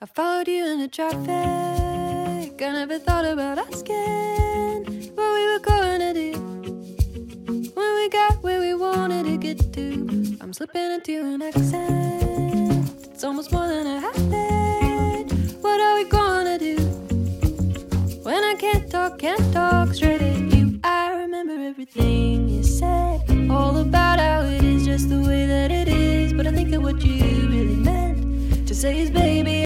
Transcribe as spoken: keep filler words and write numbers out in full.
I followed you in the traffic. I never thought about asking what we were going to do when we got where we wanted to get to. I'm slipping into an accent. It's almost more than a habit. What are we gonna do when I can't talk, can't talk straight at you? I remember everything you said, all about how it is just the way that it is. But I think that what you really meant to say is, baby,